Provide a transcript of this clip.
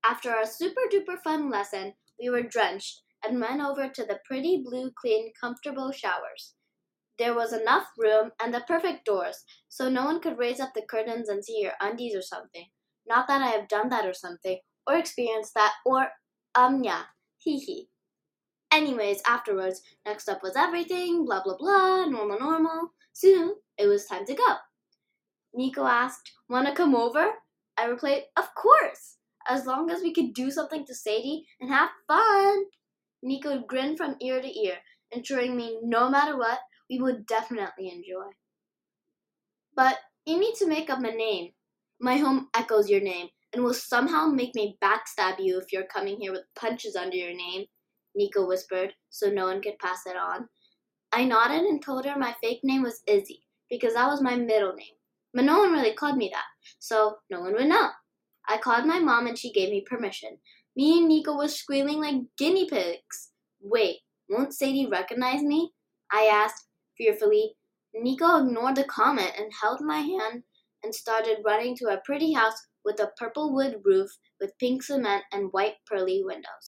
After our super duper fun lesson, we were drenched and went over to the pretty blue, clean, comfortable showers. There was enough room and the perfect doors, so no one could raise up the curtains and see your undies or something. Not that I have done that or something, or experienced that, yeah, hee hee. Anyways, afterwards, next up was everything, blah blah blah, normal. Soon, it was time to go. Nico asked, "Wanna come over?" I replied, "Of course! As long as we could do something to Sadie and have fun!" Nico grinned from ear to ear, ensuring me no matter what, we would definitely enjoy. "But you need to make up a name. My home echoes your name, and will somehow make me backstab you if you're coming here with punches under your name," Nico whispered, so no one could pass it on. I nodded and told her my fake name was Izzy, because that was my middle name. But no one really called me that, so no one would know. I called my mom and she gave me permission. Me and Nico were squealing like guinea pigs. "Wait, won't Sadie recognize me?" I asked fearfully. Nico ignored the comment and held my hand and started running to a pretty house with a purple wood roof with pink cement and white pearly windows.